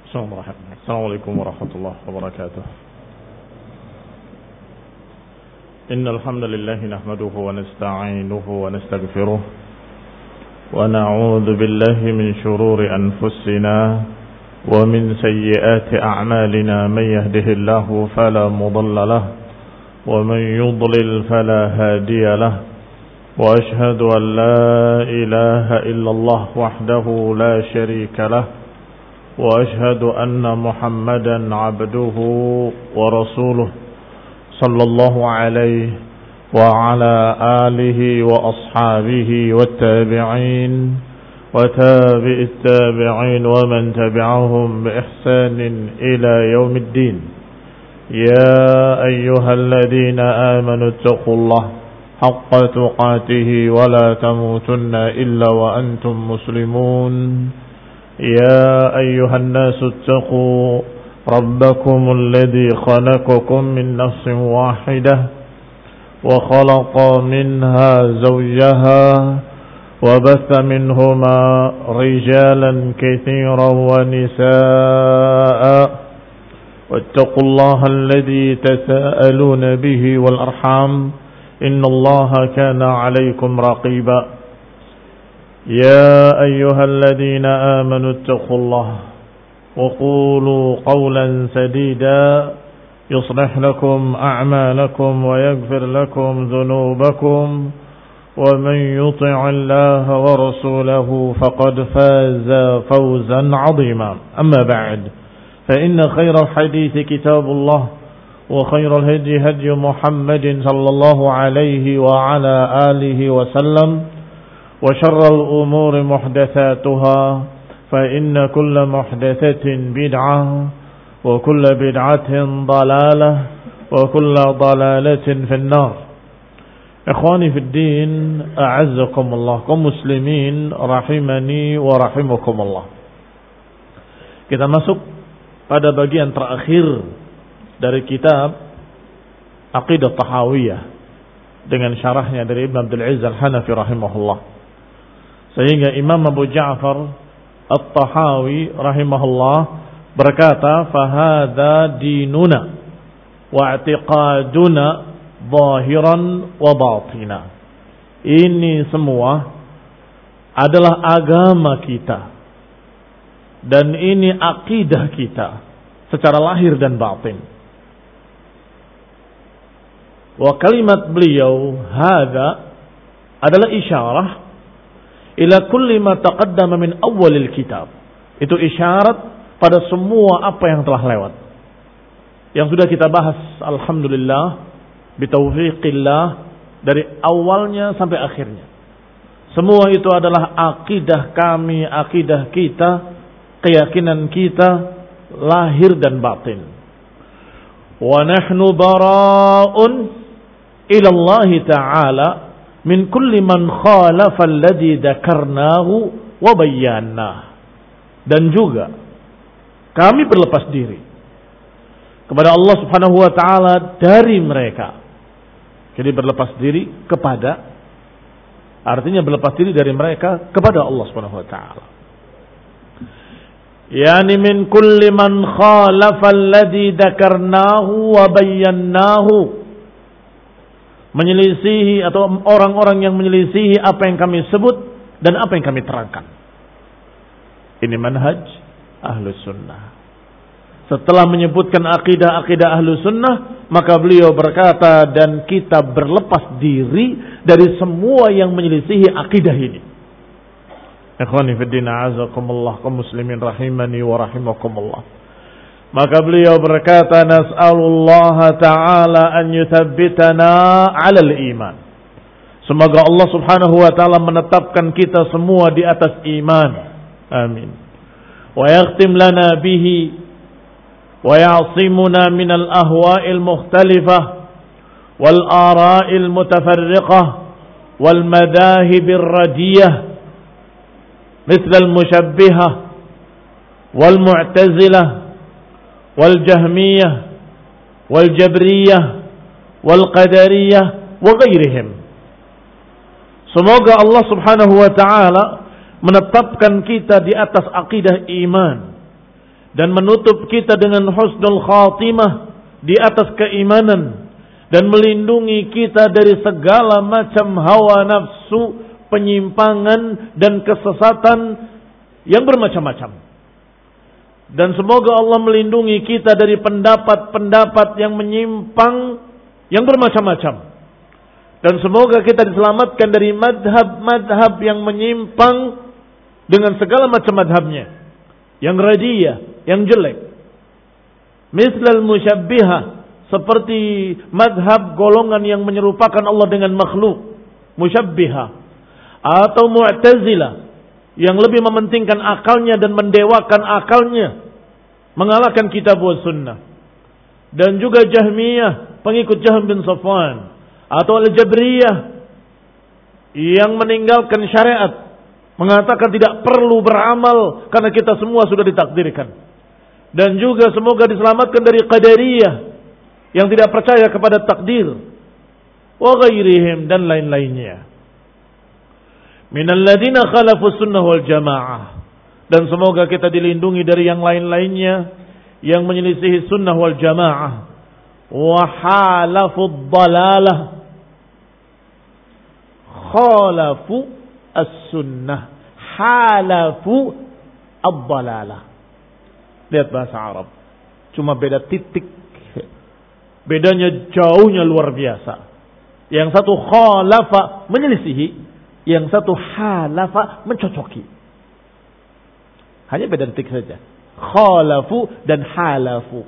Assalamualaikum warahmatullahi wabarakatuh. Innal hamdalillah nahmaduhu wa nasta'inuhu wa nastaghfiruh wa na'udzu billahi min shururi anfusina wa min sayyiati a'malina man yahdihillahu fala mudilla lahu wa man yudlil fala hadiya lahu wa ashhadu an la ilaha illallah wahdahu la sharika lahu وأشهد أن محمدا عبده ورسوله صلى الله عليه وعلى آله وأصحابه والتابعين وتابع التابعين ومن تبعهم بإحسان إلى يوم الدين يا أيها الذين آمنوا اتقوا الله حق تقاته ولا تموتن إلا وأنتم مسلمون يا أيها الناس اتقوا ربكم الذي خلقكم من نفس واحدة وخلق منها زوجها وبث منهما رجالا كثيرا ونساء واتقوا الله الذي تساءلون به والأرحام إن الله كان عليكم رقيبا يا أيها الذين آمنوا اتقوا الله وقولوا قولا سديدا يصلح لكم أعمالكم ويغفر لكم ذنوبكم ومن يطع الله ورسوله فقد فاز فوزا عظيما أما بعد فإن خير الحديث كتاب الله وخير الهدي هدي محمد صلى الله عليه وعلى آله وسلم وشر الأمور محدثاتها فإن كل محدثة بدعة وكل بدعة ضلالة وكل ضلالة في النار. إخواني في الدين أعزكم الله كمسلمين رحمني ورحمكم الله. Kita masuk pada bagian terakhir dari kitab Aqidah Tahawiyah dengan syarahnya dari Ibn Abdul Aziz Al-Hanafi rahimahullah. Sehingga Imam Abu Ja'far At-Tahawi rahimahullah berkata, "Fahadha dinuna wa i'tiqaduna zahiran wa batina." Ini semua adalah agama kita dan ini akidah kita secara lahir dan batin. Wa kalimat beliau hadha adalah isyarah ila kulli ma taqaddama min awalil kitab. Itu isyarat pada semua apa yang telah lewat, yang sudah kita bahas alhamdulillah bitaufiqillah dari awalnya sampai akhirnya. Semua itu adalah akidah kami, akidah kita, keyakinan kita lahir dan batin. Wa nahnu bara'un ila Allah ta'ala min kulli man khalafa alladhi dzakarnahu wa bayyana. Dan juga kami berlepas diri kepada Allah Subhanahu wa taala dari mereka. Jadi berlepas diri kepada, artinya berlepas diri dari mereka kepada Allah Subhanahu wa taala. Yani min kulli man khalafa alladhi dzakarnahu wa bayyanahu, menyelisihi atau orang-orang yang menyelisihi apa yang kami sebut dan apa yang kami terangkan. Ini manhaj Ahlus Sunnah. Setelah menyebutkan akidah-akidah Ahlus Sunnah, maka beliau berkata, dan kita berlepas diri dari semua yang menyelisihi akidah ini. Ikhwani fiddin a'azakumullah, kaum muslimin rahimani wa rahimakumullah. Maka beliau berkata, nas'alullah ta'ala an yuthabbitana 'alal iman. Semoga Allah Subhanahu wa taala menetapkan kita semua di atas iman. Amin. Wa yakhtim lana bihi wa ya'simuna minal ahwa'il mukhtalifah wal ara'il mutafarriqah wal madahibir radiyah mithl al musyabbihah wal mu'tazilah والجهمية والجبرية والقدرية وغيرهم. Semoga Allah Subhanahu wa taala menetapkan kita di atas akidah iman dan menutup kita dengan husnul khatimah di atas keimanan, dan melindungi kita dari segala macam hawa nafsu, penyimpangan dan kesesatan yang bermacam-macam. Dan semoga Allah melindungi kita dari pendapat-pendapat yang menyimpang yang bermacam-macam. Dan semoga kita diselamatkan dari madhab-madhab yang menyimpang dengan segala macam madhabnya, yang radiyah, yang jelek. Mislal musyabbihah, seperti madhab golongan yang menyerupakan Allah dengan makhluk, musyabbihah, atau mu'tazilah yang lebih mementingkan akalnya dan mendewakan akalnya, mengalahkan kitab wa sunnah. Dan juga Jahmiyah, pengikut Jahm bin Safwan, atau Al-Jabriyah yang meninggalkan syariat, mengatakan tidak perlu beramal karena kita semua sudah ditakdirkan. Dan juga semoga diselamatkan dari Qadariyah yang tidak percaya kepada takdir, wa ghairihim, dan lain-lainnya. Minal ladina khalafu sunnah wal jamaah. Dan semoga kita dilindungi dari yang lain-lainnya yang menyelisihi sunnah wal jamaah, wa halafu dhalalah, khalafu as-sunnah, halafu ad-dhalalah. Lihat bahasa Arab, cuma beda titik, bedanya jauhnya luar biasa. Yang satu khalafa, menyelisihi, yang satu halafa, mencocoki. Hanya beda titik saja, khalafu dan halafu.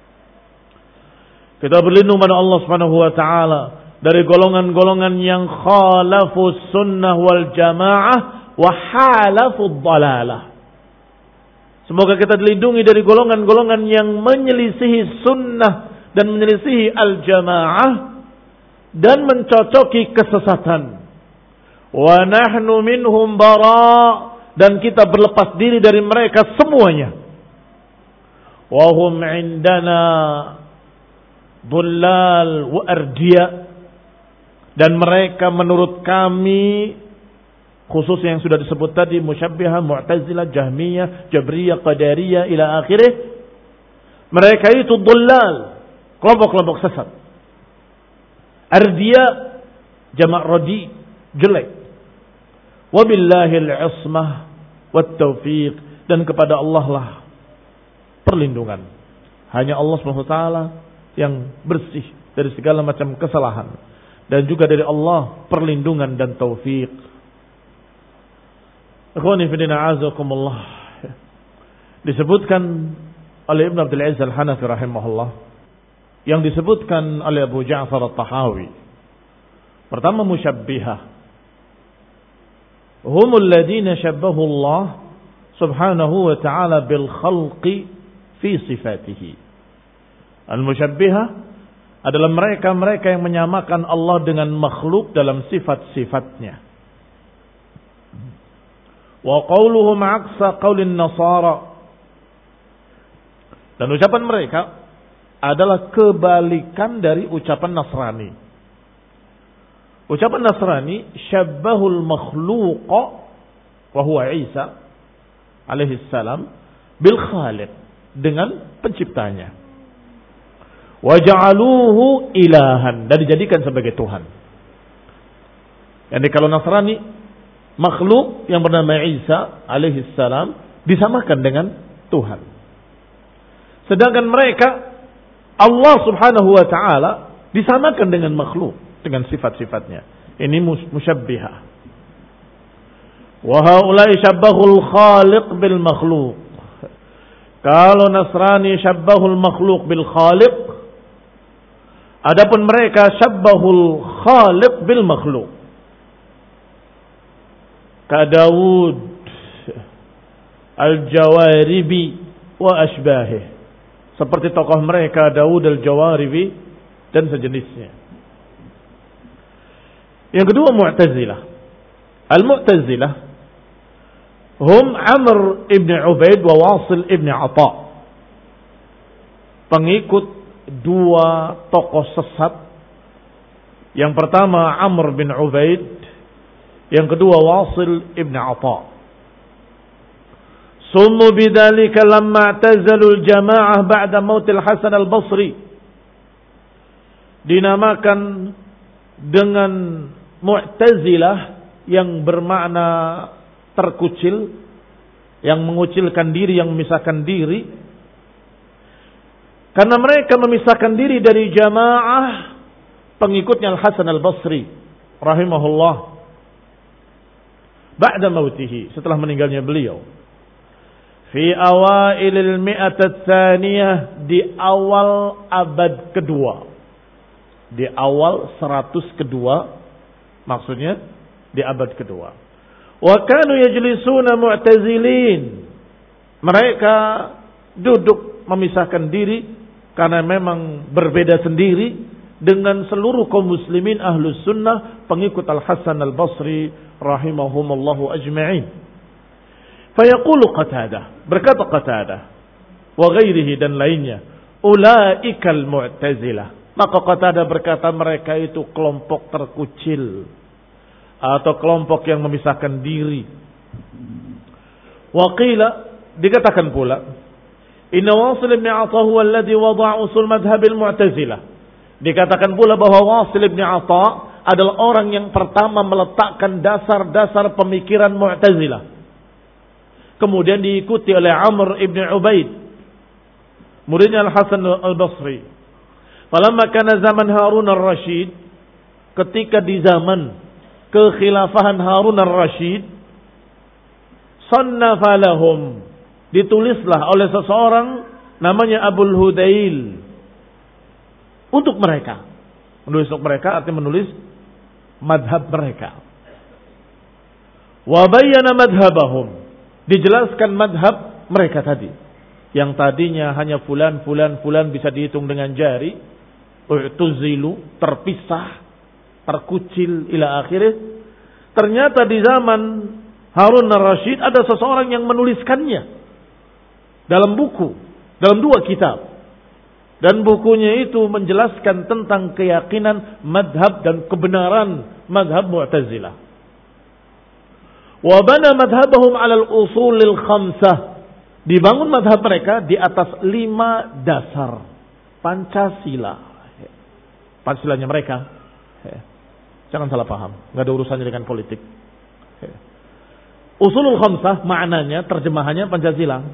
Kita berlindung pada Allah Subhanahu wa taala dari golongan-golongan yang khalafu sunnah wal jamaah wa halafu dhalalah. Semoga kita dilindungi dari golongan-golongan yang menyelisihi sunnah dan menyelisihi al-jamaah dan mencocoki kesesatan. Wa nahnu minhum bara, dan kita berlepas diri dari mereka semuanya. Wa hum indana dhullal wa ardiya, dan mereka menurut kami, khususnya yang sudah disebut tadi, Musyabbiha, Mu'tazilah, Jahmiyah, Jabriyah, Qadariyah, ila akhirih, mereka itu dhullal, kelompok-kelompok sesat. Ardiya, jamak radi, jelek. Wabillahil ismah wat taufiq, dan kepada Allah lah perlindungan. Hanya Allah SWT yang bersih dari segala macam kesalahan, dan juga dari Allah perlindungan dan taufik. Ikhwani fillah azakumullah. Disebutkan oleh Ibn Abdul Aziz Al-Hanafi rahimahullah, yang disebutkan oleh Abu Ja'far At-Tahawi. Pertama, musyabbihah, humul ladina syabbahu Allah subhanahu wa ta'ala bil khalqi fi sifatihi. Al-musyabbihah adalah mereka-mereka yang menyamakan Allah dengan makhluk dalam sifat-sifatnya. Wa qawluhum aqsa qawlin nasara, dan ucapan mereka adalah kebalikan dari ucapan Nasrani. Ucapan Nasrani, syabbahul makhluqa wa huwa Isa alaihi salam bil khaliq, dengan penciptanya. Wa ja'aluhu ilahan, dan dijadikan sebagai Tuhan. Jadi kalau Nasrani, makhluk yang bernama Isa alaihi salam disamakan dengan Tuhan. Sedangkan mereka, Allah subhanahu wa ta'ala disamakan dengan makhluk, dengan sifat-sifatnya. Ini musyabbihah. Wa haulai syabbahul khaliq bil makhluk. Kalau Nasrani syabbahul makhluk bil khaliq, adapun mereka syabbahul khaliq bil makhluk. Ka Daud al-Jawaribi wa ashbahih, seperti tokoh mereka Daud al-Jawaribi dan sejenisnya. Yang kedua, Mu'tazilah. Al-Mu'tazilah hum Amr ibn Ubaid wa Wasil ibn Atha, pengikut dua tokoh sesat. Yang pertama Amr bin Ubaid, yang kedua Wasil ibn Atha. Summu bidzalika lamma i'tazalul jamaah ba'da mautil Hasan al-Basri. Dinamakan dengan Mu'tazilah yang bermakna terkucil, yang mengucilkan diri, yang memisahkan diri. Karena mereka memisahkan diri dari jamaah pengikutnya Al-Hasan al-Basri rahimahullah ba'da mautihi, setelah meninggalnya beliau. Fi awailil mi'at ats-tsaniyah, di awal abad kedua. Di awal 100 kedua, maksudnya di abad kedua. Wa kanu yajlisuna mu'tazilin. Mereka duduk memisahkan diri karena memang berbeda sendiri dengan seluruh kaum muslimin ahlus sunnah pengikut Al-Hasan al-Basri rahimahumullahu ajma'in. Fayaqulu Qatadah, berkata Qatadah wa ghairihi dan lainnya, ulaikal mu'tazilah. Maka Qatadah berkata mereka itu kelompok terkucil atau kelompok yang memisahkan diri. Wa qila, dikatakan pula, inna Wasil ibn Atha huwa alladhi wada'a usul madhhabil mu'tazilah. Dikatakan pula bahwa Wasil ibn Atha adalah orang yang pertama meletakkan dasar-dasar pemikiran Mu'tazilah. Kemudian diikuti oleh Amr ibn Ubaid, muridnya Al-Hasan al-Basri. Falamma kana zaman Harun ar-Rasyid, ketika di zaman kekhilafahan Harun ar-Rasyid, sannafa lahum, ditulislah oleh seseorang namanya Abul Hudail untuk mereka. Menulis untuk mereka artinya menulis madhab mereka. Wa bayyana madhabahum, dijelaskan madhab mereka tadi. Yang tadinya hanya fulan bisa dihitung dengan jari. U'tuzilu, terpisah, terkucil ila akhirih. Ternyata di zaman Harun ar-Rasyid ada seseorang yang menuliskannya dalam buku, dalam 2 kitab. Dan bukunya itu menjelaskan tentang keyakinan madhab dan kebenaran madhab Mu'tazilah. Wa bana madhabahum 'ala al-usulil khamsah. Dibangun madhab mereka di atas 5 dasar Pancasila. Pancasilanya mereka, jangan salah paham, nggak ada urusannya dengan politik. Usulul khamsah maknanya, terjemahannya Pancasila.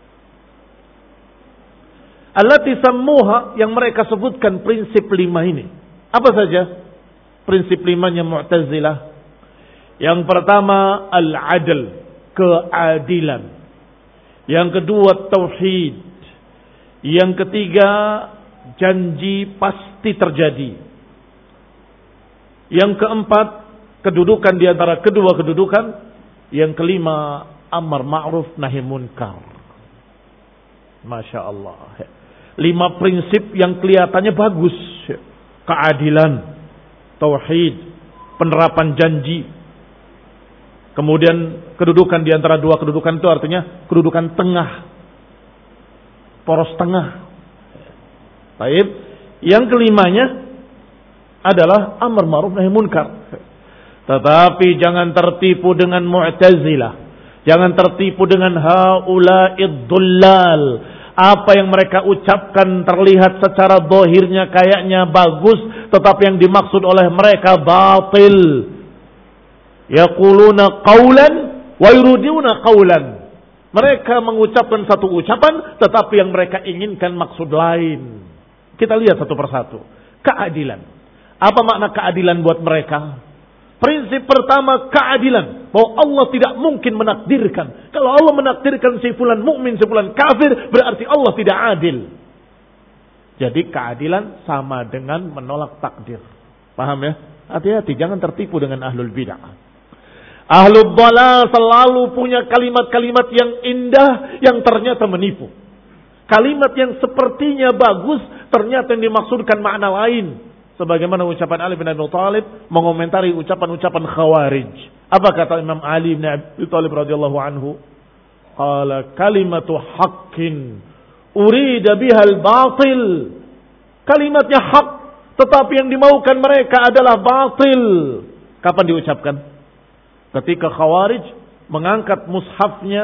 Allati sammuha, yang mereka sebutkan prinsip 5 ini. Apa saja prinsip 5-nya Mu'tazilah? Yang pertama al-adl, keadilan. Yang kedua tauhid. Yang ketiga janji pasti terjadi. Yang keempat kedudukan di antara kedua kedudukan. Yang kelima amar ma'ruf nahi munkar. Masya Allah. 5 prinsip yang kelihatannya bagus. Keadilan, tauhid, penerapan janji. Kemudian kedudukan di antara 2 kedudukan itu artinya kedudukan tengah. Poros tengah. Baik. Yang kelimanya adalah amar ma'ruf nahi munkar. Tetapi jangan tertipu dengan Mu'tazilah. Jangan tertipu dengan haula'id dhullal. Apa yang mereka ucapkan terlihat secara zahirnya kayaknya bagus, tetapi yang dimaksud oleh mereka batil. Yaquluna qawlan wa yuriduna qawlan. Mereka mengucapkan satu ucapan, tetapi yang mereka inginkan maksud lain. Kita lihat satu persatu. Keadilan. Apa makna keadilan buat mereka? Prinsip pertama keadilan. Bahwa Allah tidak mungkin menakdirkan. Kalau Allah menakdirkan si fulan mukmin, si fulan kafir, berarti Allah tidak adil. Jadi keadilan sama dengan menolak takdir. Paham ya? Hati-hati, jangan tertipu dengan ahlul bid'ah. Ahlul dhalal selalu punya kalimat-kalimat yang indah yang ternyata menipu. Kalimat yang sepertinya bagus ternyata yang dimaksudkan makna lain. Sebagaimana ucapan Ali bin Abi Thalib mengomentari ucapan-ucapan Khawarij. Apa kata Imam Ali bin Abi Thalib radhiyallahu anhu? Qala kalimatu haqqin urida bihal batil. Kalimatnya hak, tetapi yang dimaukan mereka adalah batil. Kapan diucapkan? Ketika Khawarij mengangkat mushafnya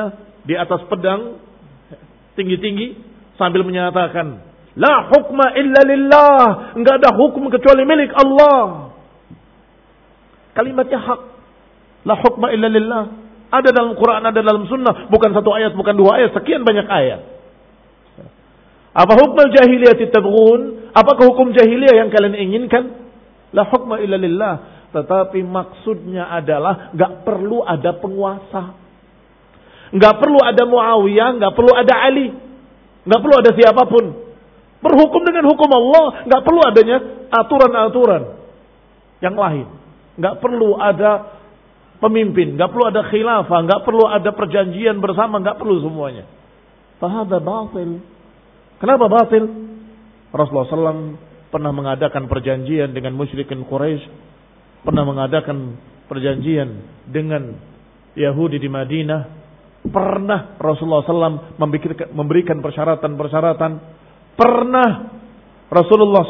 di atas pedang tinggi-tinggi sambil menyatakan, la hukma illa lillah, enggak ada hukum kecuali milik Allah. Kalimatnya hak. La hukma illa lillah. Ada dalam Quran, ada dalam sunnah. Bukan satu ayat, bukan dua ayat, sekian banyak ayat. Apa hukum jahiliyah tabghun? Apakah hukum jahiliyah yang kalian inginkan? La hukma illa lillah. Tetapi maksudnya adalah enggak perlu ada penguasa. Enggak perlu ada Muawiyah, enggak perlu ada Ali. Enggak perlu ada siapapun. Berhukum dengan hukum Allah, enggak perlu adanya aturan-aturan yang lain. Enggak perlu ada pemimpin, enggak perlu ada khilafah, enggak perlu ada perjanjian bersama, enggak perlu semuanya. Fahadha batil. Kenapa batil? Rasulullah SAW pernah mengadakan perjanjian dengan musyrikin Quraisy, pernah mengadakan perjanjian dengan Yahudi di Madinah, pernah Rasulullah SAW memberikan persyaratan-persyaratan, pernah Rasulullah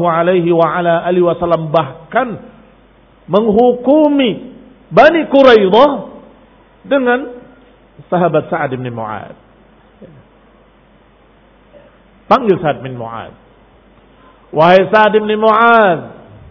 SAW bahkan menghukumi Bani Quraidah dengan sahabat Sa'ad bin Mu'adz. Panggil Sa'ad bin Mu'adz. Wahai Sa'ad bin Mu'adz,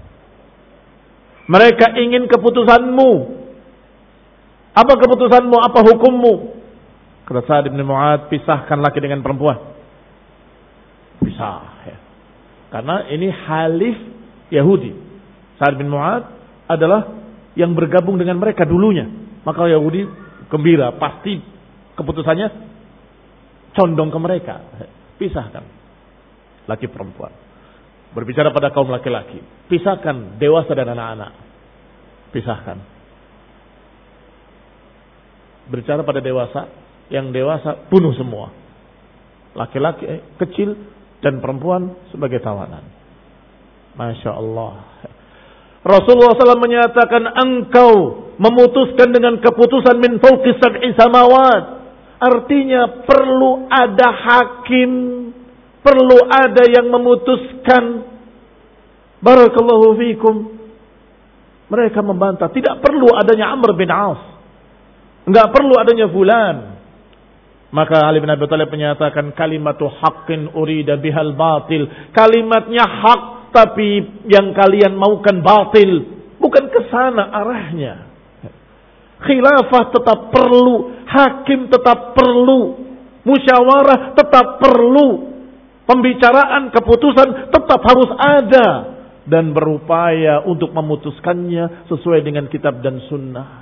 mereka ingin keputusanmu. Apa keputusanmu? Apa hukummu? Kata Sa'ad bin Mu'adz, pisahkan laki dengan perempuan. Pisah. Ya. Karena ini halif Yahudi. Sa'ad bin Mu'adz adalah yang bergabung dengan mereka dulunya. Maka Yahudi gembira. Pasti keputusannya condong ke mereka. Pisahkan laki perempuan. Berbicara pada kaum laki-laki, pisahkan dewasa dan anak-anak. Pisahkan. Berbicara pada dewasa, yang dewasa bunuh semua. Laki-laki kecil dan perempuan sebagai tawanan. Masya Allah. Rasulullah SAW menyatakan, engkau memutuskan dengan keputusan min fawqi sab'i samawat. Artinya perlu ada hakim, perlu ada yang memutuskan. Barakallahu fikum. Mereka membantah, tidak perlu adanya Amr bin As, enggak perlu adanya fulan. Maka Ali bin Abi Thalib menyatakan, kalimatu haqqin urida bihal batil. Kalimatnya hak, tapi yang kalian maukan batil. Bukan ke sana arahnya. Khilafah tetap perlu, hakim tetap perlu, musyawarah tetap perlu, pembicaraan, keputusan tetap harus ada, dan berupaya untuk memutuskannya sesuai dengan kitab dan sunnah.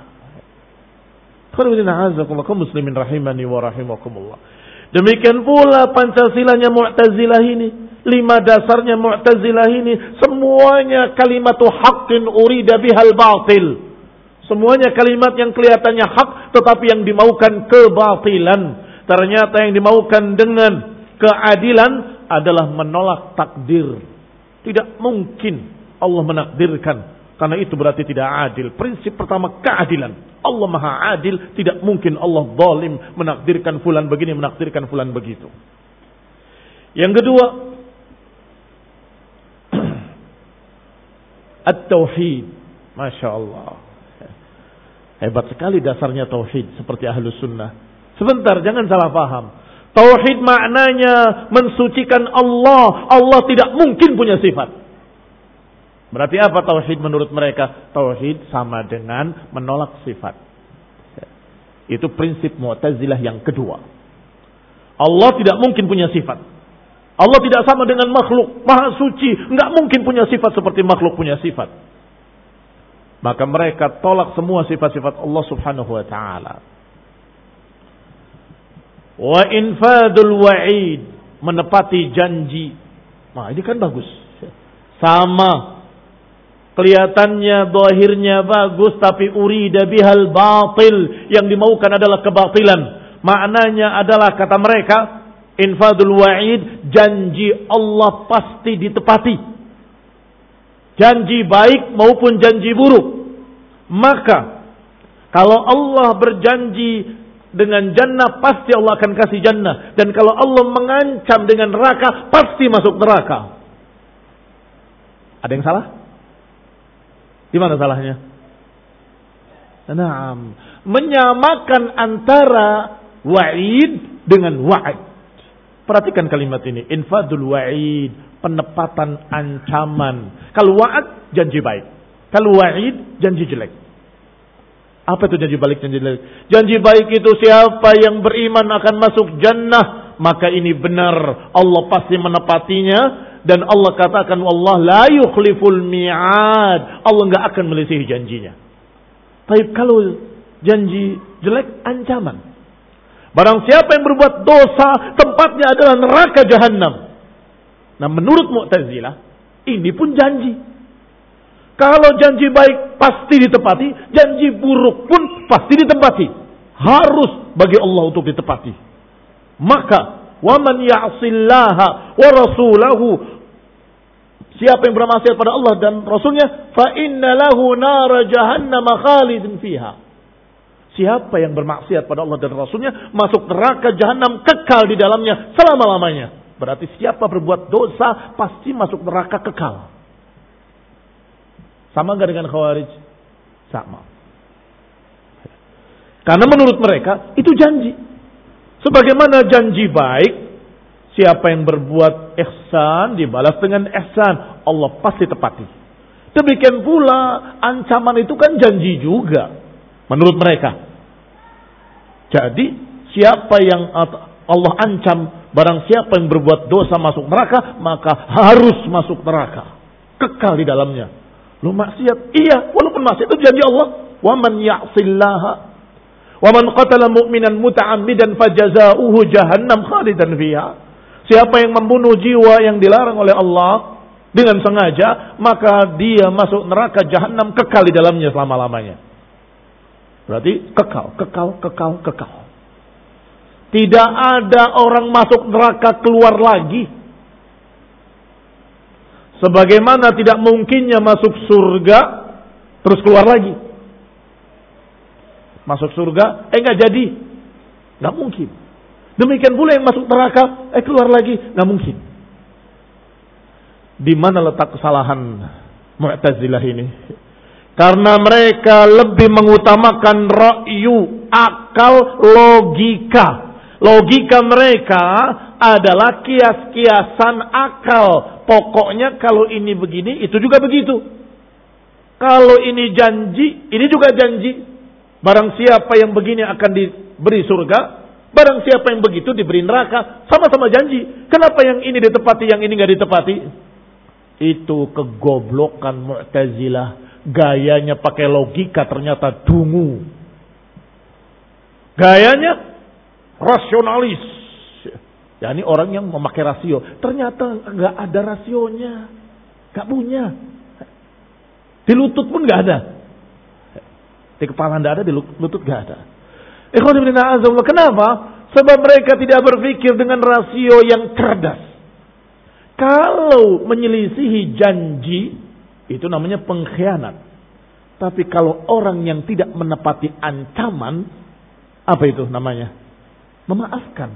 Kaum muslimin rahimani wa rahimakumullah. Demikian pula Pancasilanya Mu'tazilah ini, 5 dasarnya Mu'tazilah ini, semuanya kalimatu haqqin urida bihal batil. Semuanya kalimat yang kelihatannya hak, tetapi yang dimaukan kebatilan. Ternyata yang dimaukan dengan keadilan adalah menolak takdir. Tidak mungkin Allah menakdirkan, karena itu berarti tidak adil. Prinsip pertama, keadilan. Allah maha adil, tidak mungkin Allah zalim menakdirkan fulan begini, menakdirkan fulan begitu. Yang kedua, at-tauhid. Masya Allah. Hebat sekali dasarnya tauhid, seperti ahlus sunnah. Sebentar, jangan salah paham. Tauhid maknanya mensucikan Allah. Allah tidak mungkin punya sifat. Berarti apa tauhid menurut mereka? Tauhid sama dengan menolak sifat. Itu prinsip Mu'tazilah yang kedua. Allah tidak mungkin punya sifat. Allah tidak sama dengan makhluk, maha suci, enggak mungkin punya sifat seperti makhluk punya sifat. Maka mereka tolak semua sifat-sifat Allah Subhanahu wa taala. Wa infadul wa'id, menepati janji. Nah, ini kan bagus. Sama. Kelihatannya zahirnya bagus, tapi urida bihal batil, yang dimaukan adalah kebatilan. Maknanya adalah, kata mereka, infadul wa'id, janji Allah pasti ditepati. Janji baik maupun janji buruk. Maka kalau Allah berjanji dengan jannah, pasti Allah akan kasih jannah. Dan kalau Allah mengancam dengan neraka, pasti masuk neraka. Ada yang salah? Di mana salahnya? Naam, menyamakan antara wa'id dengan wa'id. Perhatikan kalimat ini. Infadul wa'id. Penepatan ancaman. Kalau wa'ad, janji baik. Kalau wa'id, janji jelek. Apa itu janji baik, janji jelek? Janji baik itu siapa yang beriman akan masuk jannah. Maka ini benar. Allah pasti menepatinya. Dan Allah katakan, Allah la yukhliful mi'ad. Allah enggak akan melisihi janjinya. Tapi kalau janji jelek, ancaman. Barang siapa yang berbuat dosa, tempatnya adalah neraka jahanam. Nah, menurut Mu'tazilah, ini pun janji. Kalau janji baik pasti ditepati, janji buruk pun pasti ditepati. Harus bagi Allah untuk ditepati. Maka, وَمَنْ يَعْصِ اللَّهَ وَرَسُولَهُ, siapa yang bermaksiat pada Allah dan Rasulnya, فَإِنَّ لَهُ نَارَ جَهَنَّمَ خَالِدٍ فِيهَا. Siapa yang bermaksiat pada Allah dan Rasulnya, masuk neraka jahanam, kekal di dalamnya selama-lamanya. Berarti siapa berbuat dosa, pasti masuk neraka kekal. Sama enggak dengan Khawarij? Sama. Karena menurut mereka, itu janji. Sebagaimana janji baik, siapa yang berbuat ihsan, dibalas dengan ihsan. Allah pasti tepati. Demikian pula, ancaman itu kan janji juga. Menurut mereka. Jadi siapa yang Allah ancam, barang siapa yang berbuat dosa masuk neraka, maka harus masuk neraka. Kekal di dalamnya. Lu maksiat? Iya, walaupun maksiat itu janji Allah. Wa man ya'sillaha wa man qatala mu'minan muta'ammidan fajaza'uhu jahannam khalidan fiha. Siapa yang membunuh jiwa yang dilarang oleh Allah dengan sengaja, maka dia masuk neraka jahanam, kekal di dalamnya selama-lamanya. Berarti kekal. Tidak ada orang masuk neraka keluar lagi. Sebagaimana tidak mungkinnya masuk surga terus keluar lagi. Masuk surga, nggak jadi, nggak mungkin. Demikian pula yang masuk neraka, keluar lagi, nggak mungkin. Di mana letak kesalahan Mu'tazilah ini? Karena mereka lebih mengutamakan ra'yu, akal, logika. Logika mereka adalah kias-kiasan akal. Pokoknya kalau ini begini, itu juga begitu. Kalau ini janji, ini juga janji. Barang siapa yang begini akan diberi surga. Barang siapa yang begitu diberi neraka. Sama-sama janji. Kenapa yang ini ditepati, yang ini nggak ditepati? Itu kegoblokan Mu'tazilah. Gayanya pakai logika ternyata dungu. Gayanya rasionalis. Ya, ini orang yang memakai rasio. Ternyata nggak ada rasionya. Nggak punya. Di lutut pun nggak ada. Di kepala nggak ada, di lutut nggak ada. Kenapa? Sebab mereka tidak berpikir dengan rasio yang cerdas. Kalau menyelisihi janji, itu namanya pengkhianat. Tapi kalau orang yang tidak menepati ancaman, apa itu namanya? Memaafkan.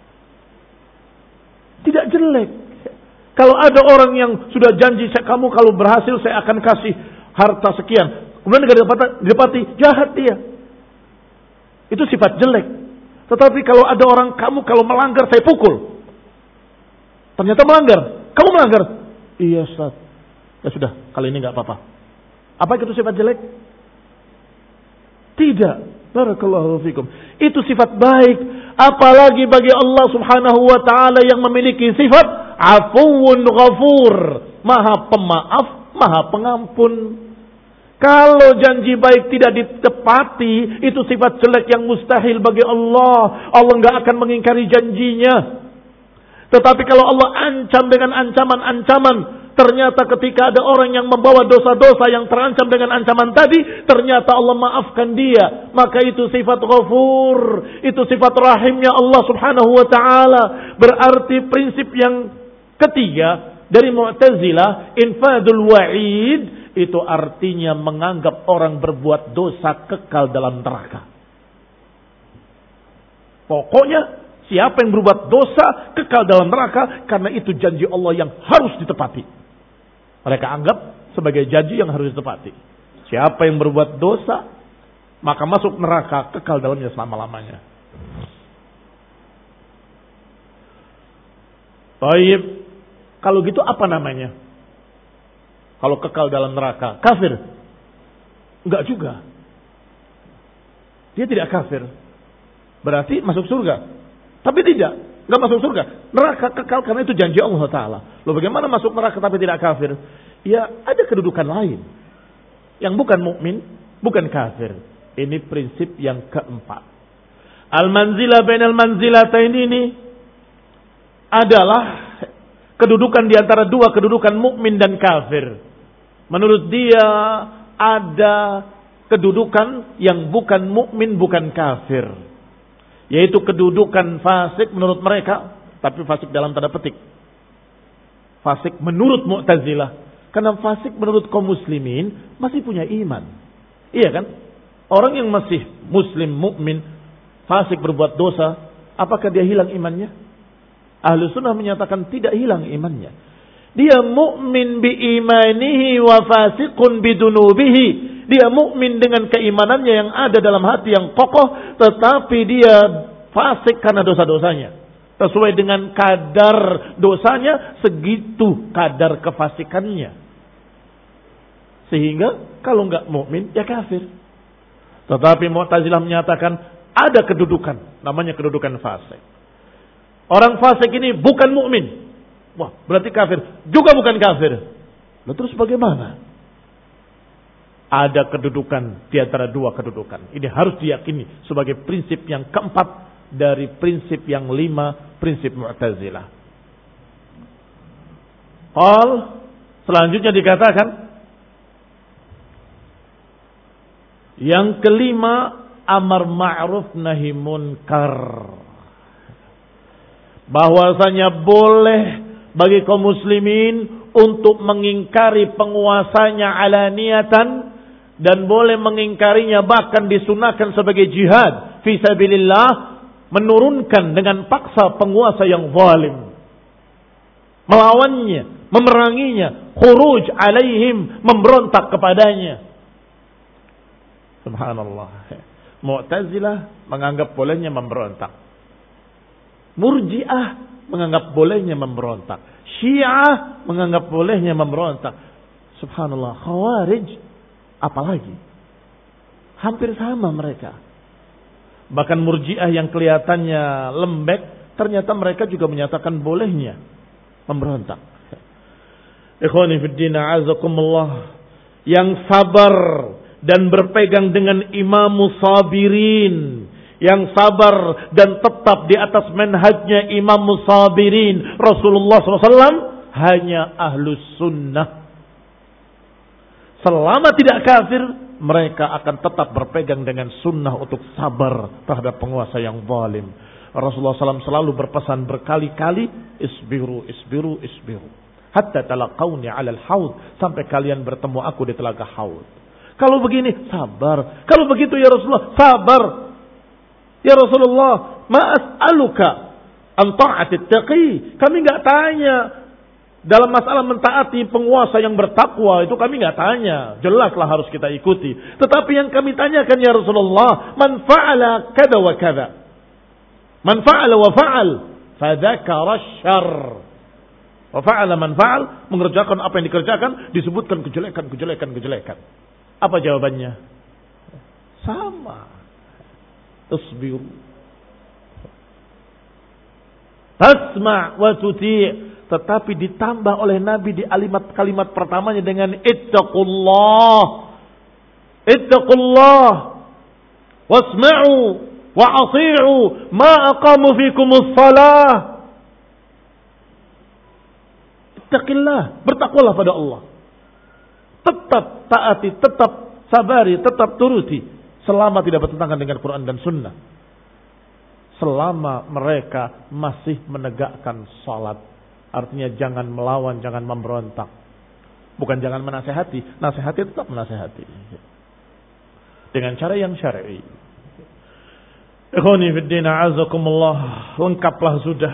Tidak jelek. Kalau ada orang yang sudah janji, kamu kalau berhasil saya akan kasih harta sekian. Kemudian tidak didapati, jahat dia. Itu sifat jelek. Tetapi kalau ada orang, kamu kalau melanggar saya pukul. Ternyata melanggar. Kamu melanggar. Iya Ustaz. Ya sudah, kali ini nggak apa-apa. Apa itu sifat jelek? Tidak. Barakallahu fikum. Itu sifat baik. Apalagi bagi Allah Subhanahu wa taala yang memiliki sifat Afuwun Ghafur. Maha pemaaf, Maha pengampun. Kalau janji baik tidak ditepati, itu sifat jelek yang mustahil bagi Allah. Allah nggak akan mengingkari janjinya. Tetapi kalau Allah ancam dengan ancaman-ancaman, ternyata ketika ada orang yang membawa dosa-dosa yang terancam dengan ancaman tadi, ternyata Allah maafkan dia. Maka itu sifat ghafur. Itu sifat rahimnya Allah Subhanahu wa ta'ala. Berarti prinsip yang ketiga dari Mu'tazilah, infadul wa'id, itu artinya menganggap orang berbuat dosa kekal dalam neraka. Pokoknya siapa yang berbuat dosa kekal dalam neraka, karena itu janji Allah yang harus ditepati. Mereka anggap sebagai janji yang harus ditepati. Siapa yang berbuat dosa, maka masuk neraka, kekal dalamnya selama-lamanya. Baik, kalau gitu apa namanya? Kalau kekal dalam neraka, kafir? Enggak juga. Dia tidak kafir. Berarti masuk surga. Tapi tidak, enggak masuk surga. Neraka kekal karena itu janji Allah Ta'ala. Loh bagaimana masuk neraka tapi tidak kafir? Ya ada kedudukan lain. Yang bukan mukmin, bukan kafir. Ini prinsip yang keempat. Al-manzilah bainal manzilatain ini adalah kedudukan di antara dua kedudukan mukmin dan kafir. Menurut dia ada kedudukan yang bukan mukmin, bukan kafir. Yaitu kedudukan fasik menurut mereka, tapi fasik dalam tanda petik. Fasik menurut Mu'tazilah. Karena fasik menurut kaum muslimin masih punya iman. Iya kan? Orang yang masih muslim, mukmin, fasik berbuat dosa, apakah dia hilang imannya? Ahlu sunnah menyatakan tidak hilang imannya. Dia mukmin bi imanihi wa fasiqun bidunubihi. Dia mukmin dengan keimanannya yang ada dalam hati yang kokoh, tetapi dia fasik karena dosa-dosanya. Sesuai dengan kadar dosanya, segitu kadar kefasikannya. Sehingga kalau enggak mukmin ya kafir. Tetapi Mu'tazilah menyatakan ada kedudukan, namanya kedudukan fasik. Orang fasik ini bukan mukmin. Wah, berarti kafir. Juga bukan kafir. Lalu terus bagaimana? Ada kedudukan di antara dua kedudukan. Ini harus diyakini sebagai prinsip yang keempat dari prinsip yang 5, prinsip Mu'tazilah. Selanjutnya dikatakan yang kelima, amar ma'ruf nahi munkar. Bahwasanya boleh bagi kaum muslimin untuk mengingkari penguasanya alaniatan dan boleh mengingkarinya, bahkan disunahkan sebagai jihad fi sabilillah, menurunkan dengan paksa penguasa yang zalim, melawannya, memeranginya, khuruj alaihim, memberontak kepadanya. Subhanallah. Mu'tazilah menganggap bolehnya memberontak. Murji'ah menganggap bolehnya memberontak. Syiah menganggap bolehnya memberontak. Subhanallah. Khawarij apalagi. Hampir sama mereka. Bahkan Murji'ah yang kelihatannya lembek, ternyata mereka juga menyatakan bolehnya memberontak. Ikhwani fiddin a'azakumullah. Yang sabar dan berpegang dengan imamus sabirin, yang sabar dan tetap di atas manhajnya imamus sabirin Rasulullah SAW, hanya ahlus sunnah. Selama tidak kafir, mereka akan tetap berpegang dengan sunnah untuk sabar terhadap penguasa yang zalim. Rasulullah SAW selalu berpesan berkali-kali, isbiru, isbiru, isbiru, hatta talaqawni alal haud, sampai kalian bertemu aku di telaga haud. Kalau begini, sabar. Kalau begitu ya Rasulullah, sabar. Ya Rasulullah, ma as'aluka an ta'atit taqi. Kami enggak tanya dalam masalah mentaati penguasa yang bertakwa, itu kami enggak tanya. Jelaslah harus kita ikuti. Tetapi yang kami tanyakan ya Rasulullah, man fa'ala kada wa kada. Man fa'ala wa fa'al, fadzakara syarr. Wa fa'ala man fa'al, mengerjakan apa yang dikerjakan, disebutkan kejelekan. Apa jawabannya? Sama. Tasbir. Tasma' wa tuti'. Tetapi ditambah oleh Nabi di kalimat pertamanya dengan ittaqullah. Ittaqullah. Wasma'u wa ati'u ma aqamu fikumus salah. Ittaqillah. Bertakwalah pada Allah. Tetap taati, tetap sabari, tetap turuti selama tidak bertentangan dengan Quran dan Sunnah. Selama mereka masih menegakkan salat, artinya jangan melawan, jangan memberontak. Bukan jangan menasehati, nasehati tetap menasehati dengan cara yang syar'i. Ikhwani fiddin a'azakumullah, lengkaplah sudah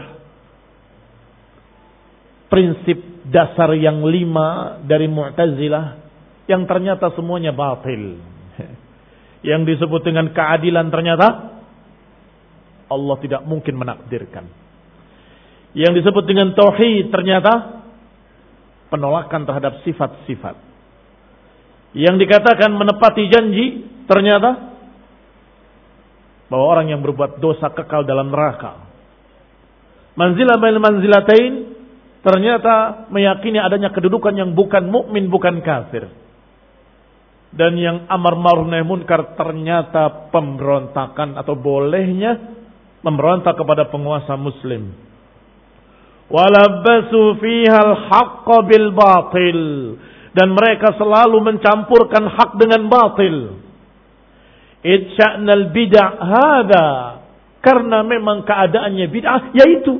prinsip dasar yang 5 dari Mu'tazilah, yang ternyata semuanya batil. Yang disebut dengan keadilan ternyata Allah tidak mungkin menakdirkan. Yang disebut dengan tauhid ternyata penolakan terhadap sifat-sifat. Yang dikatakan menepati janji ternyata bahwa orang yang berbuat dosa kekal dalam neraka. Manzilah bail manzilatain ternyata meyakini adanya kedudukan yang bukan mukmin, bukan kafir. Dan yang amar ma'ruf nahi munkar ternyata pemberontakan atau bolehnya memberontak kepada penguasa muslim. Walabbasu fihal haqqa bil batil, dan mereka selalu mencampurkan hak dengan batil. Itsya'nal bid'ah hadza, karena memang keadaannya bid'ah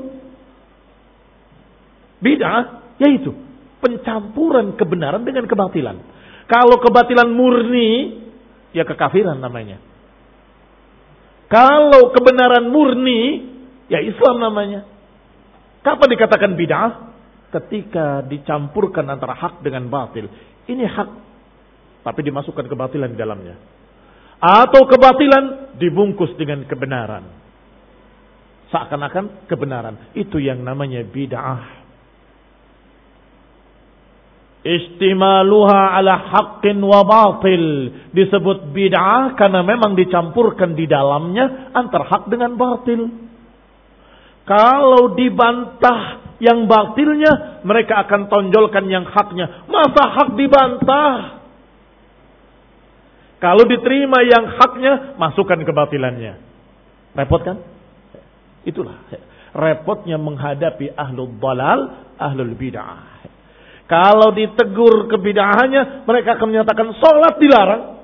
yaitu pencampuran kebenaran dengan kebatilan. Kalau kebatilan murni, ya kekafiran namanya. Kalau kebenaran murni, ya Islam namanya. Kapan dikatakan bid'ah? Ketika dicampurkan antara hak dengan batil. Ini hak, tapi dimasukkan kebatilan di dalamnya. Atau kebatilan dibungkus dengan kebenaran. Seakan-akan kebenaran. Itu yang namanya bid'ah. Istimaluha ala haqqin wa batil. Disebut bid'ah karena memang dicampurkan di dalamnya antara hak dengan batil. Kalau dibantah yang batilnya, mereka akan tonjolkan yang haknya. Masa hak dibantah? Kalau diterima yang haknya, masukkan kebatilannya. Repot kan? Itulah repotnya menghadapi ahlul dalal, ahlul bid'ah. Kalau ditegur kebid'ahannya, mereka akan menyatakan sholat dilarang.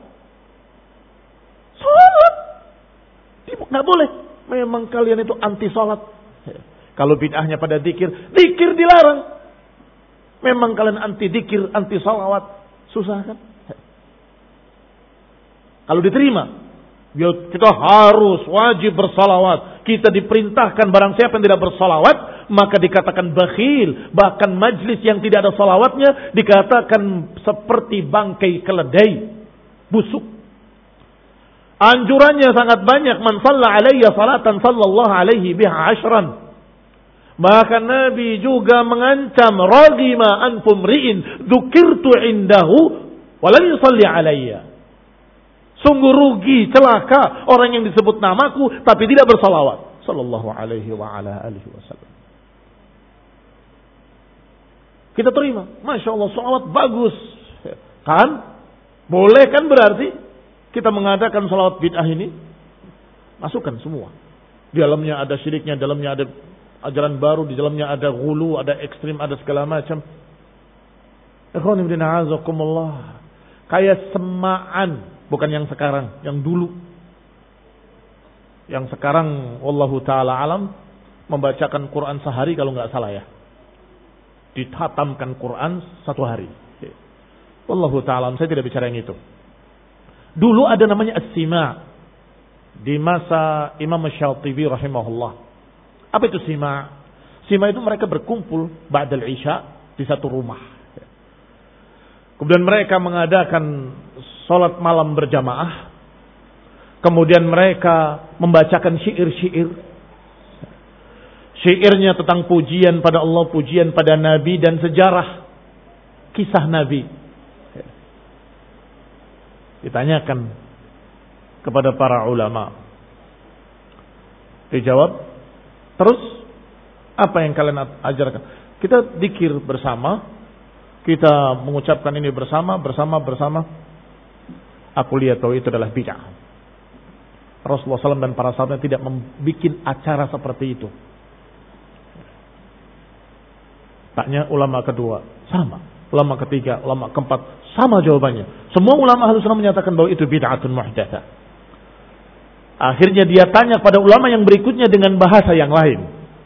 Sholat nggak boleh. Memang kalian itu anti sholat. Kalau bid'ahnya pada zikir dilarang. Memang kalian anti zikir, anti sholawat. Susah kan? Kalau diterima, kita harus wajib bersalawat. Kita diperintahkan barang siapa yang tidak bersalawat, maka dikatakan bakhil. Bahkan majlis yang tidak ada salawatnya dikatakan seperti bangkai keledai, busuk. Anjurannya sangat banyak. Man shalla alayya salatan sallallahu alaihi biha ashran. Maka Nabi juga mengancam, ragima anfum ri'in dzukirtu indahu walam yusalli alayya. Sungguh rugi, celaka orang yang disebut namaku tapi tidak bersalawat sallallahu alaihi wa ala alihi wasallam. Kita terima, masya Allah, salawat bagus kan? Boleh kan? Berarti kita mengadakan salawat bid'ah ini, masukkan semua. Di dalamnya ada syiriknya, di dalamnya ada ajaran baru, di dalamnya ada ghulu, ada ekstrim, ada segala macam. Ikhwan ibn a'azakumullah. Kayak semaan. Bukan yang sekarang, yang dulu. Yang sekarang, wallahu ta'ala alam, membacakan Quran sehari kalau nggak salah ya. Ditatamkan Quran satu hari. Wallahu ta'ala alam, saya tidak bicara yang itu. Dulu ada namanya as-sima' di masa Imam Syatibi rahimahullah. Apa itu sima'? Sima' itu mereka berkumpul ba'dal isya di satu rumah. Kemudian mereka mengadakan sholat malam berjamaah. Kemudian mereka membacakan syair-syair. Syairnya tentang pujian pada Allah, pujian pada Nabi, dan sejarah kisah Nabi. Ditanyakan kepada para ulama. Dijawab, terus apa yang kalian ajarkan? Kita dzikir bersama. Kita mengucapkan ini bersama. Aku lihat bahwa itu adalah bid'ah. Rasulullah SAW dan para sahabat tidak membuat acara seperti itu. Tanya ulama kedua, sama. Ulama ketiga, ulama keempat, sama jawabannya. Semua ulama Ahlus Sunnah menyatakan bahwa itu bid'atun muhdatsah. Akhirnya dia tanya pada ulama yang berikutnya dengan bahasa yang lain.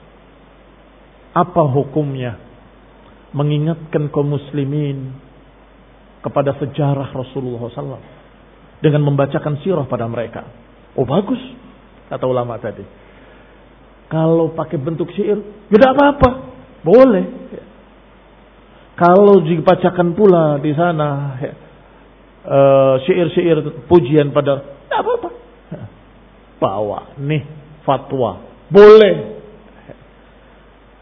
Apa hukumnya mengingatkan kaum muslimin kepada sejarah Rasulullah SAW dengan membacakan sirah pada mereka? Oh bagus, kata ulama tadi. Kalau pakai bentuk syair, tidak apa-apa, boleh. Kalau dibacakan pula di sana syair-syair pujian pada, tidak apa-apa. Bawa nih fatwa, boleh.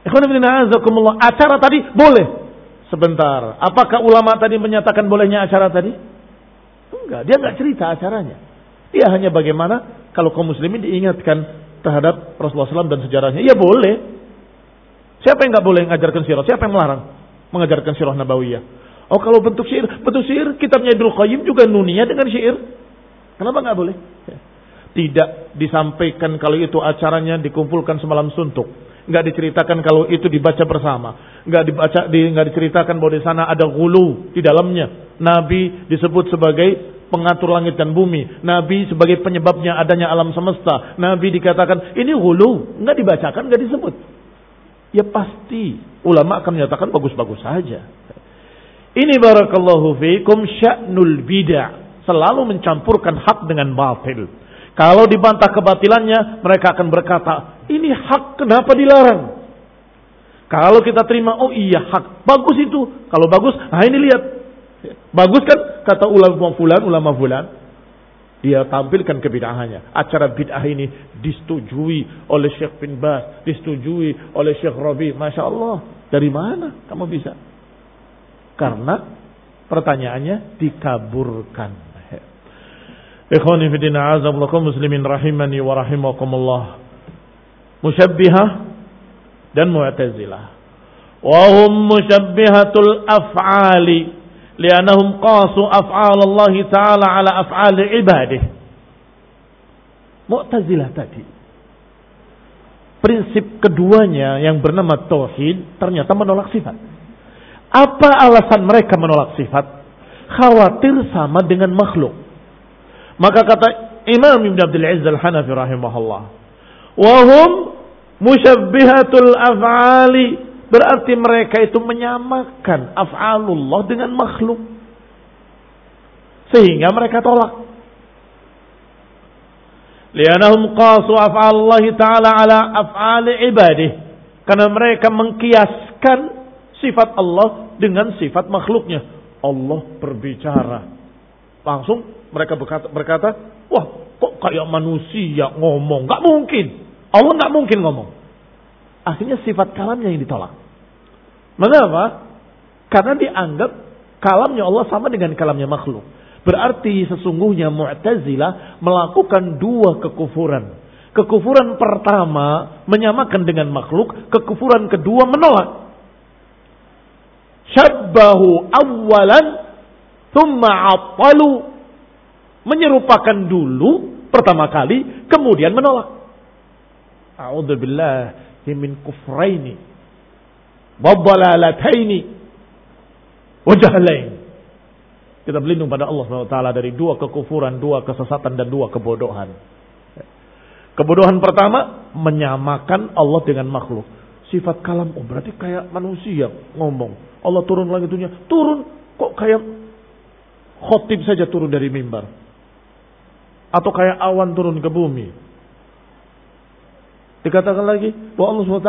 Acara tadi boleh. Sebentar, apakah ulama tadi menyatakan bolehnya acara tadi? Enggak, dia enggak cerita acaranya. Dia hanya bagaimana kalau kaum muslimin diingatkan terhadap Rasulullah SAW dan sejarahnya. Ya boleh. Siapa yang enggak boleh mengajarkan sirah? Siapa yang melarang mengajarkan sirah nabawiyah? Oh, kalau bentuk syair, kitabnya Ibnu Qayyim juga nuniyah dengan syair. Kenapa enggak boleh? Tidak disampaikan kalau itu acaranya dikumpulkan semalam suntuk. Enggak diceritakan kalau itu dibaca bersama. Enggak diceritakan bahwa di sana ada ghulu di dalamnya. Nabi disebut sebagai pengatur langit dan bumi. Nabi sebagai penyebabnya adanya alam semesta. Nabi dikatakan ini ghulu, enggak dibacakan, enggak disebut. Ya pasti ulama akan menyatakan bagus-bagus saja. Ini barakallahu fiikum sya'nul bid'ah, selalu mencampurkan hak dengan batil. Kalau dibantah kebatilannya, mereka akan berkata, ini hak, kenapa dilarang? Kalau kita terima, oh iya hak, bagus itu. Kalau bagus, nah ini lihat. Bagus kan, kata ulama fulan. Dia tampilkan kebid'ahannya. Acara bid'ah ini disetujui oleh Syekh bin Baz, disetujui oleh Syekh Rabi. Masya Allah, dari mana kamu bisa? Karena pertanyaannya dikaburkan. Ikhwani fi din, a'azakumullah muslimin rahimani wa rahimakumullah. Musyabbihah dan Mu'tazilah. Wa hum musyabbihatul af'ali li'annahum qasu af'al Allah Ta'ala 'ala af'al ibadihi. Mu'tazilah tadi, prinsip keduanya yang bernama tauhid ternyata menolak sifat. Apa alasan mereka menolak sifat? Khawatir sama dengan makhluk. Maka kata Imam Ibn Abdul Aziz Al-Hanafi rahimahullah, wahum musyabbihatul af'ali, berarti mereka itu menyamakan af'alullah dengan makhluk. Sehingga mereka tolak. Lianahum qasu af'alallah ta'ala ala af'ali ibadih. Karena mereka mengkiaskan sifat Allah dengan sifat makhluknya. Allah berbicara. Langsung mereka berkata, wah kok kayak manusia ngomong. Gak mungkin. Allah gak mungkin ngomong. Akhirnya sifat kalamnya yang ditolak. Mengapa? Karena dianggap kalamnya Allah sama dengan kalamnya makhluk. Berarti sesungguhnya Mu'tazilah melakukan dua kekufuran. Kekufuran pertama menyamakan dengan makhluk. Kekufuran kedua menolak. Syabbahu awalan thumma attalu, menyerupakan dulu pertama kali kemudian menolak. A'udzubillahi min kufraini wa dhalalataini wa jahlain. Kita berlindung pada Allah SWT dari dua kekufuran, dua kesesatan dan dua kebodohan. Kebodohan pertama menyamakan Allah dengan makhluk. Sifat kalam, oh berarti kayak manusia ngomong. Allah turun lagi dunia, turun kok kayak khotib saja turun dari mimbar. Atau kayak awan turun ke bumi. Dikatakan lagi bahwa Allah SWT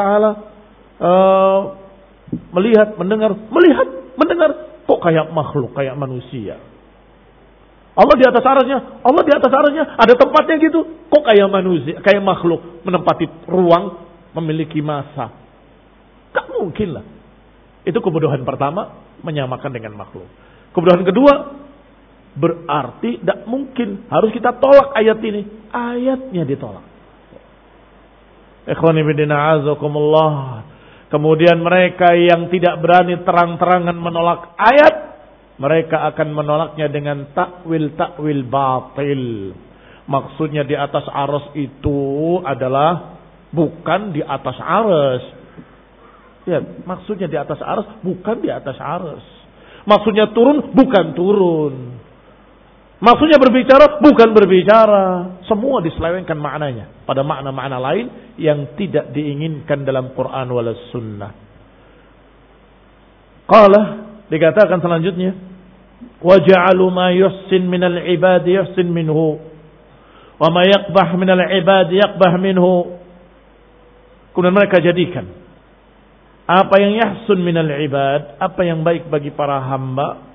melihat, mendengar, kok kayak makhluk, kayak manusia. Allah di atas arasnya, ada tempatnya gitu, kok kayak manusia, kayak makhluk, menempati ruang, memiliki masa. Gak mungkin lah. Itu kebodohan pertama, menyamakan dengan makhluk. Kebodohan kedua, berarti tidak mungkin, harus kita tolak ayat ini. Ayatnya ditolak. Ikhwani bidina azakumullah. Kemudian mereka yang tidak berani terang-terangan menolak ayat, mereka akan menolaknya dengan takwil batil. Maksudnya di atas arsy itu adalah bukan di atas arsy. Ya, maksudnya di atas arsy bukan di atas arsy. Maksudnya turun bukan turun. Maksudnya berbicara bukan berbicara. Semua diselewengkan maknanya pada makna-makna lain yang tidak diinginkan dalam Quran wal Sunnah. Qala, dikatakan selanjutnya, wa ja'alu ma yuhsin minal ibadi yuhsin minhu wa ma yaqbah minal ibadi yaqbah minhu. Kemudian mereka jadikan apa yang yahsun minal ibad, apa yang baik bagi para hamba,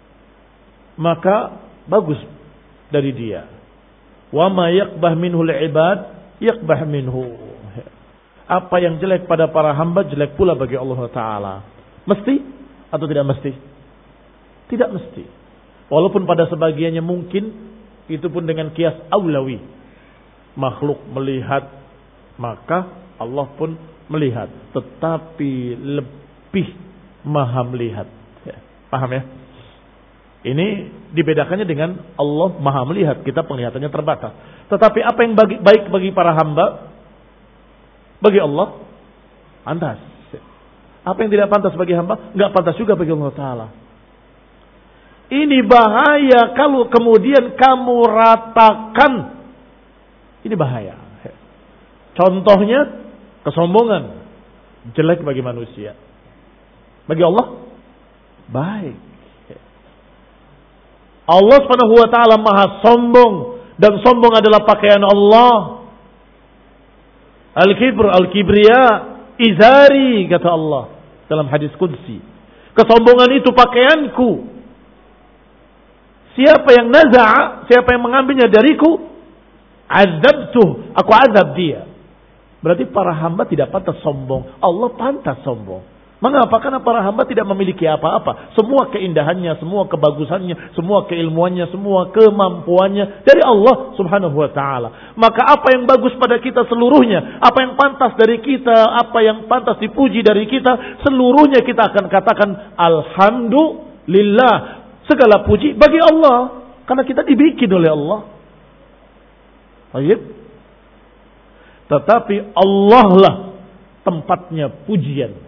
maka bagus dari dia. Wa ma yaqbah minhu al-ibad yaqbah minhu. Apa yang jelek pada para hamba jelek pula bagi Allah Ta'ala. Mesti atau tidak mesti? Tidak mesti. Walaupun pada sebagiannya mungkin, itu pun dengan kias aulawi. Makhluk melihat, maka Allah pun melihat. Tetapi lebih maha melihat. Paham ya? Ini dibedakannya dengan Allah maha melihat. Kita penglihatannya terbatas. Tetapi apa yang baik bagi para hamba, bagi Allah pantas. Apa yang tidak pantas bagi hamba, enggak pantas juga bagi Allah Ta'ala. Ini bahaya kalau kemudian kamu ratakan. Ini bahaya. Contohnya kesombongan, jelek bagi manusia. Bagi Allah baik. Allah Subhanahu wa taala maha sombong, dan sombong adalah pakaian Allah. Al-kibr, al-kibriya, izari, kata Allah dalam hadis qudsi. Kesombongan itu pakaianku. Siapa yang naza'a, siapa yang mengambilnya dariku, azabtuh, aku azab dia. Berarti para hamba tidak pantas sombong. Allah pantas sombong. Mengapa? Karena para hamba tidak memiliki apa-apa. Semua keindahannya, semua kebagusannya, semua keilmuannya, semua kemampuannya dari Allah Subhanahu wa taala. Maka apa yang bagus pada kita seluruhnya, apa yang pantas dari kita, apa yang pantas dipuji dari kita, seluruhnya kita akan katakan alhamdulillah. Segala puji bagi Allah, karena kita dibikin oleh Allah. Baik. Tetapi Allah lah tempatnya pujian.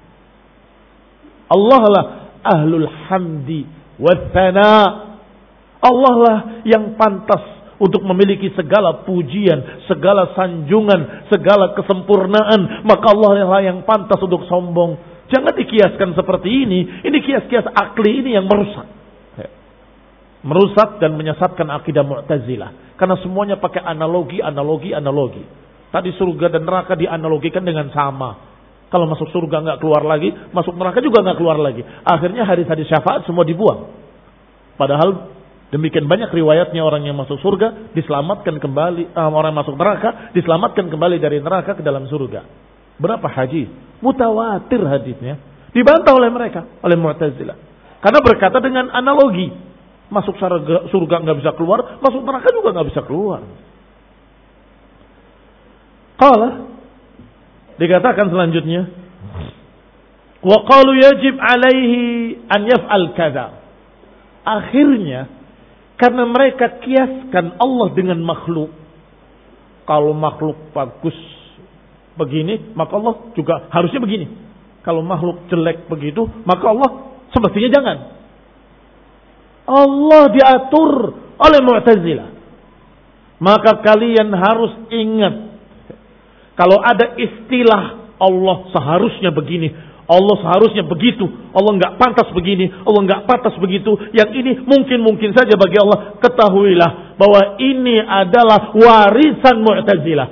Allah lah ahlul hamdi wa thana. Allah lah yang pantas untuk memiliki segala pujian, segala sanjungan, segala kesempurnaan. Maka Allah lah yang pantas untuk sombong. Jangan dikiaskan seperti ini. Ini kias-kias akli ini yang merusak. Merusak dan menyesatkan akidah Mu'tazilah. Karena semuanya pakai analogi. Tadi surga dan neraka dianalogikan dengan sama. Kalau masuk surga nggak keluar lagi, masuk neraka juga nggak keluar lagi. Akhirnya hadis-hadis syafaat semua dibuang. Padahal demikian banyak riwayatnya orang yang masuk surga diselamatkan kembali, orang yang masuk neraka diselamatkan kembali dari neraka ke dalam surga. Berapa hadis? Mutawatir hadisnya. Dibantah oleh mereka, oleh Mu'tazilah. Karena berkata dengan analogi. Masuk surga nggak bisa keluar, masuk neraka juga nggak bisa keluar. Qala, dikatakan selanjutnya, wa qalu yajib alaihi an yaf'al kadza. Akhirnya karena mereka kiaskan Allah dengan makhluk. Kalau makhluk bagus begini, maka Allah juga harusnya begini. Kalau makhluk jelek begitu, maka Allah semestinya jangan. Allah diatur oleh Mu'tazilah. Maka kalian harus ingat, kalau ada istilah Allah seharusnya begini, Allah seharusnya begitu, Allah nggak pantas begini, Allah nggak pantas begitu, yang ini mungkin saja bagi Allah, ketahuilah bahwa ini adalah warisan Mu'tazilah.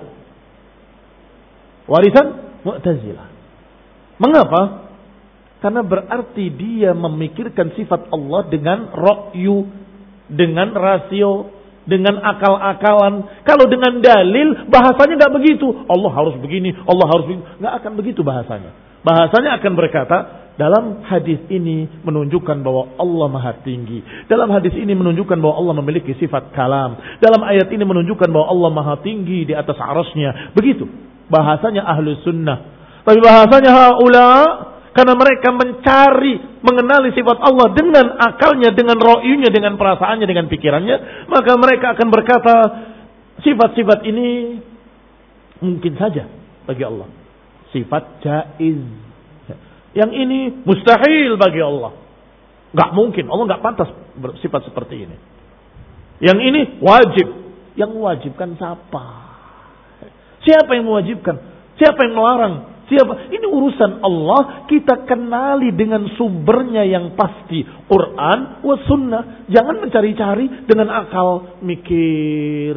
Warisan Mu'tazilah. Mengapa? Karena berarti dia memikirkan sifat Allah dengan ra'yu, dengan rasio, dengan akal-akalan. Kalau dengan dalil, bahasanya nggak begitu. Allah harus begini, Allah harus begini. Nggak akan begitu bahasanya. Bahasanya akan berkata, dalam hadis ini menunjukkan bahwa Allah maha tinggi. Dalam hadis ini menunjukkan bahwa Allah memiliki sifat kalam. Dalam ayat ini menunjukkan bahwa Allah maha tinggi di atas arasnya. Begitu bahasanya ahlu sunnah. Tapi bahasanya haula, karena mereka mencari, mengenali sifat Allah dengan akalnya, dengan ro'yunya, dengan perasaannya, dengan pikirannya. Maka mereka akan berkata, sifat-sifat ini mungkin saja bagi Allah. Sifat jaiz. Yang ini mustahil bagi Allah. Gak mungkin, Allah gak pantas bersifat seperti ini. Yang ini wajib. Yang mewajibkan siapa? Siapa yang mewajibkan? Siapa yang melarang? Siapa? Ini urusan Allah, kita kenali dengan sumbernya yang pasti. Quran wa sunnah. Jangan mencari-cari dengan akal, mikir,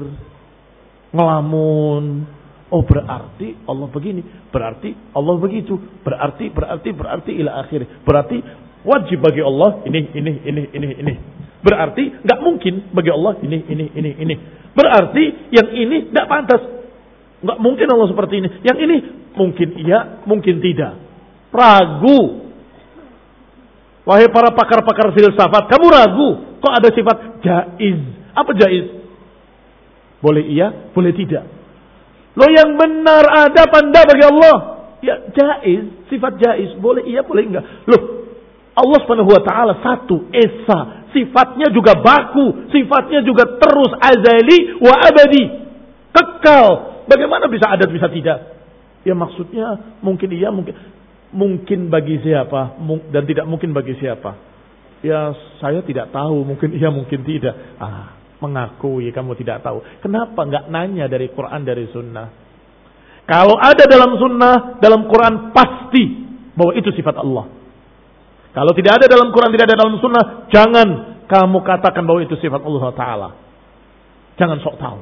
ngelamun. Oh berarti Allah begini, berarti Allah begitu, berarti ila akhir. Berarti wajib bagi Allah ini. Berarti nggak mungkin bagi Allah ini. Berarti yang ini nggak pantas. Nggak mungkin Allah seperti ini. Yang ini Mungkin iya, mungkin tidak. Ragu. Wahai para pakar-pakar filsafat, kamu ragu. Kok ada sifat jaiz? Apa jaiz? Boleh iya, boleh tidak. Loh yang benar ada apa enggak bagi Allah? Ya jaiz, sifat jaiz. Boleh iya, boleh enggak. Loh, Allah Subhanahu wa taala satu, esa. Sifatnya juga baku, sifatnya juga terus azali wa abadi. Kekal. Bagaimana bisa ada, bisa tidak? Ya maksudnya mungkin iya, mungkin bagi siapa dan tidak mungkin bagi siapa. Ya saya tidak tahu, mungkin iya, mungkin tidak. Mengakui kamu tidak tahu. Kenapa enggak nanya dari Quran, dari sunnah? Kalau ada dalam sunnah, dalam Quran pasti bahwa itu sifat Allah. Kalau tidak ada dalam Quran, tidak ada dalam sunnah, jangan kamu katakan bahwa itu sifat Allah Ta'ala. Jangan sok tahu.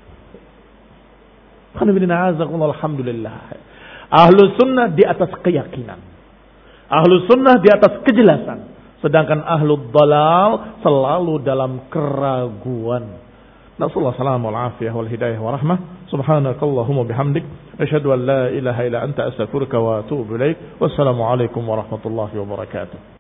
Alhamdulillah. Ahlus sunnah di atas keyakinan. Ahlus sunnah di atas kejelasan. Sedangkan ahlul dalal selalu dalam keraguan. Nasallahu salamul afiyah wal hidayah wa rahmah. Subhanakallahumma bihamdik. Asyhadu an la ilaha illa anta astaghfiruka wa atubu ilaik. Wassalamu alaikum warahmatullahi wabarakatuh.